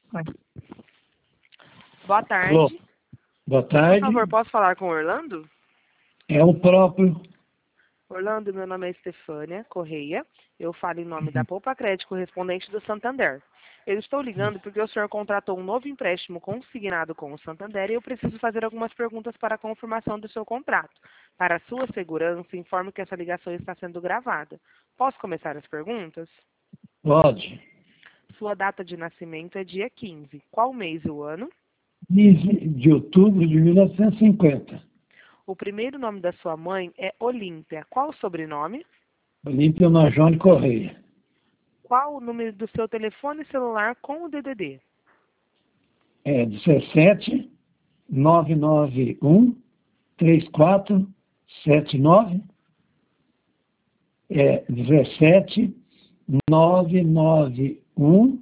Vai. Boa tarde. Alô. Boa tarde. Por favor, posso falar com o Orlando? É o próprio. Orlando, meu nome é Estefânia Correia. Eu falo em nome da Poupa Crédito, correspondente do Santander. Eu estou ligando porque o senhor contratou um novo empréstimo consignado com o Santander e eu preciso fazer algumas perguntas para a confirmação do seu contrato. Para a sua segurança, informo que essa ligação está sendo gravada. Posso começar as perguntas? Pode. Sua data de nascimento é dia 15. Qual mês e o ano? 15 de outubro de 1950. O primeiro nome da sua mãe é Olímpia. Qual o sobrenome? Olímpia Majone Correia. Qual o número do seu telefone celular com o DDD? É 17 991 3479. É 17 991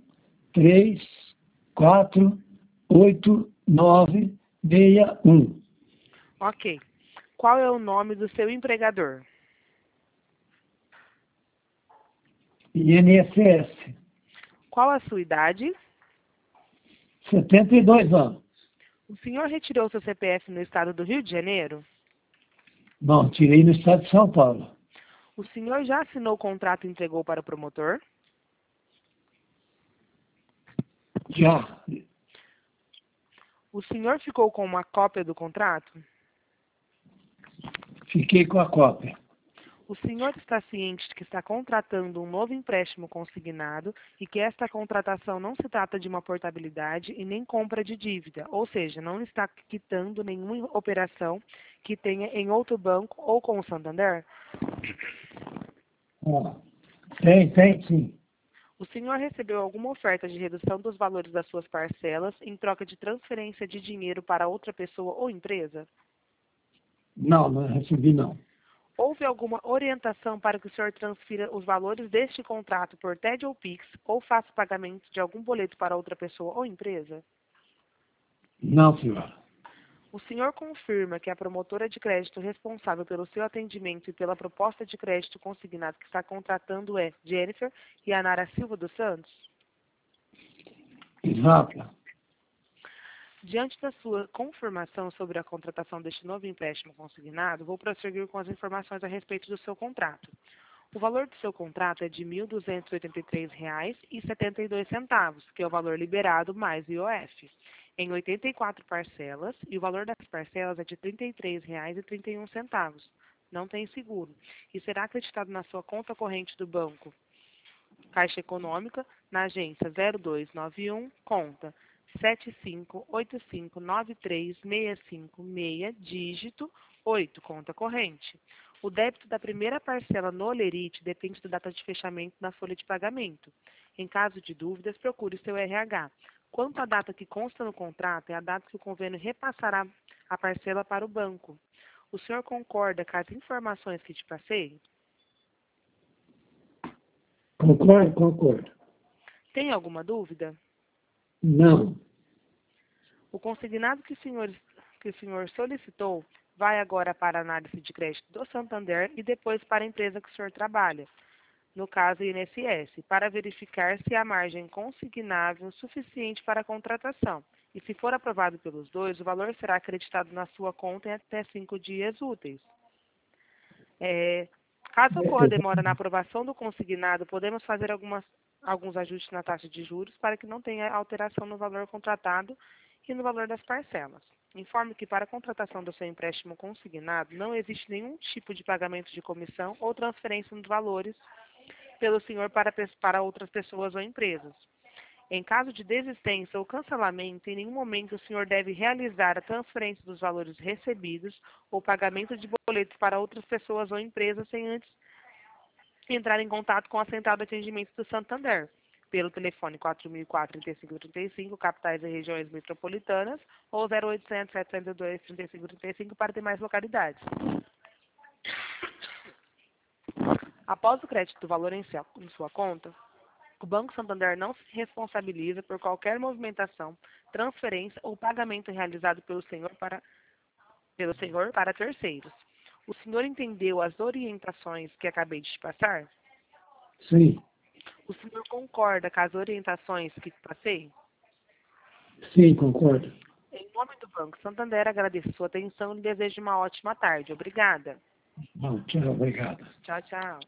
348961. Ok. Qual é o nome do seu empregador? INSS. Qual a sua idade? 72 anos. O senhor retirou seu CPF no estado do Rio de Janeiro? Não, tirei no estado de São Paulo. O senhor já assinou o contrato e entregou para o promotor? Já. O senhor ficou com uma cópia do contrato? Fiquei com a cópia. O senhor está ciente de que está contratando um novo empréstimo consignado e que esta contratação não se trata de uma portabilidade e nem compra de dívida, ou seja, não está quitando nenhuma operação que tenha em outro banco ou com o Santander? Tem sim. O senhor recebeu alguma oferta de redução dos valores das suas parcelas em troca de transferência de dinheiro para outra pessoa ou empresa? Não recebi não. Houve alguma orientação para que o senhor transfira os valores deste contrato por TED ou Pix ou faça pagamento de algum boleto para outra pessoa ou empresa? Não, senhora. O senhor confirma que a promotora de crédito responsável pelo seu atendimento e pela proposta de crédito consignado que está contratando é Jennifer Yanara Silva dos Santos? Exato. Diante da sua confirmação sobre a contratação deste novo empréstimo consignado, vou prosseguir com as informações a respeito do seu contrato. O valor do seu contrato é de R$ 1.283,72, que é o valor liberado mais IOF, em 84 parcelas, e o valor das parcelas é de R$ 33,31. Não tem seguro, e será acreditado na sua conta corrente do banco Caixa Econômica, na agência 0291, conta 7585936566, dígito 8, conta corrente. O débito da primeira parcela no Olerite depende da data de fechamento da folha de pagamento. Em caso de dúvidas, procure seu RH. Quanto à data que consta no contrato, é a data que o convênio repassará a parcela para o banco. O senhor concorda com as informações que te passei? Concordo. Tem alguma dúvida? Não. O consignado que o senhor solicitou vai agora para a análise de crédito do Santander e depois para a empresa que o senhor trabalha, no caso INSS, para verificar se há margem consignável suficiente para a contratação. E se for aprovado pelos dois, o valor será acreditado na sua conta em até 5 dias úteis. Caso ocorra demora na aprovação do consignado, podemos fazer alguns ajustes na taxa de juros para que não tenha alteração no valor contratado e no valor das parcelas. Informe que para a contratação do seu empréstimo consignado não existe nenhum tipo de pagamento de comissão ou transferência de valores pelo senhor para outras pessoas ou empresas. Em caso de desistência ou cancelamento, em nenhum momento o senhor deve realizar a transferência dos valores recebidos ou pagamento de boletos para outras pessoas ou empresas sem antes entrar em contato com a central de atendimento do Santander, pelo telefone 4004-3535, capitais e regiões metropolitanas, ou 0800-702-3535 para demais localidades. Após o crédito do valor em sua conta, o Banco Santander não se responsabiliza por qualquer movimentação, transferência ou pagamento realizado pelo senhor para terceiros. O senhor entendeu as orientações que acabei de te passar? Sim. O senhor concorda com as orientações que te passei? Sim, concordo. Em nome do Banco Santander, agradeço sua atenção e desejo uma ótima tarde. Obrigada. Bom, tchau, obrigado. Tchau, tchau.